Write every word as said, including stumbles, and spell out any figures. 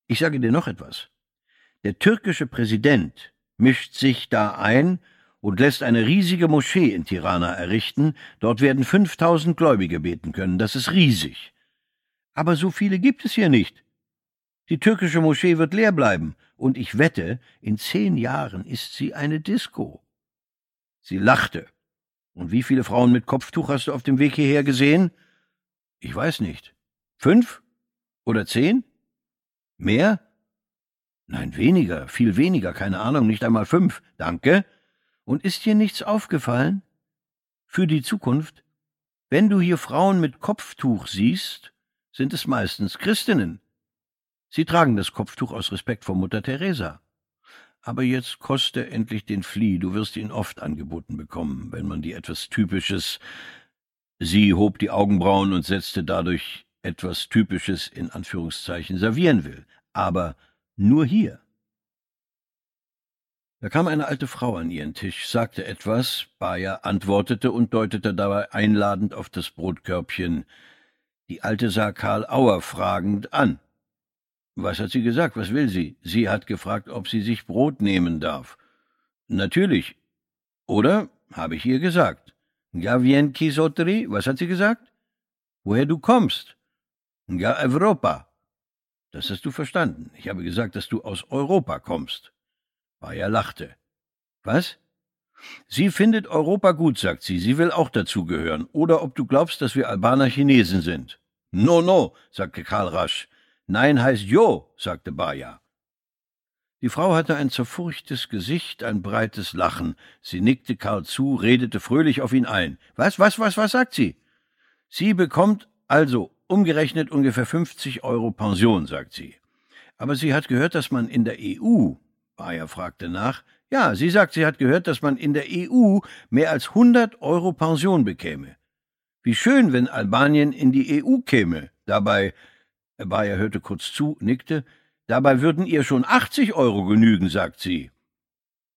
Ich sage dir noch etwas. Der türkische Präsident mischt sich da ein und lässt eine riesige Moschee in Tirana errichten. Dort werden fünftausend Gläubige beten können. Das ist riesig. Aber so viele gibt es hier nicht. Die türkische Moschee wird leer bleiben. Und ich wette, in zehn Jahren ist sie eine Disco. Sie lachte. Und wie viele Frauen mit Kopftuch hast du auf dem Weg hierher gesehen? Ich weiß nicht. Fünf? Oder zehn? Mehr? Nein, weniger, viel weniger, keine Ahnung, nicht einmal fünf. Danke. Und ist dir nichts aufgefallen? Für die Zukunft? Wenn du hier Frauen mit Kopftuch siehst, sind es meistens Christinnen. Sie tragen das Kopftuch aus Respekt vor Mutter Teresa. Aber jetzt koste endlich den Flieh, du wirst ihn oft angeboten bekommen, wenn man dir etwas Typisches... Sie hob die Augenbrauen und setzte dadurch etwas Typisches in Anführungszeichen servieren will. Aber nur hier. Da kam eine alte Frau an ihren Tisch, sagte etwas, Baja antwortete und deutete dabei einladend auf das Brotkörbchen. Die Alte sah Karl Auer fragend an. »Was hat sie gesagt? Was will sie?« »Sie hat gefragt, ob sie sich Brot nehmen darf.« »Natürlich. Oder? Habe ich ihr gesagt.« »Ja, vien kisotri?« Was hat sie gesagt? »Woher du kommst?« »Ja, Europa.« »Das hast du verstanden. Ich habe gesagt, dass du aus Europa kommst.« Baja lachte. »Was?« »Sie findet Europa gut«, sagt sie. »Sie will auch dazugehören. Oder ob du glaubst, dass wir Albaner Chinesen sind.« »No, no«, sagte Karl rasch. »Nein heißt Jo«, sagte Baja. Die Frau hatte ein zerfurchtes Gesicht, ein breites Lachen. Sie nickte Karl zu, redete fröhlich auf ihn ein. »Was, was, was, was sagt sie?« »Sie bekommt also umgerechnet ungefähr fünfzig Euro Pension«, sagt sie. »Aber sie hat gehört, dass man in der E U...« Baja fragte nach. »Ja, sie sagt, sie hat gehört, dass man in der E U mehr als hundert Euro Pension bekäme. Wie schön, wenn Albanien in die E U käme. Dabei...« Baja hörte kurz zu, nickte. »Dabei würden ihr schon achtzig Euro genügen«, sagt sie.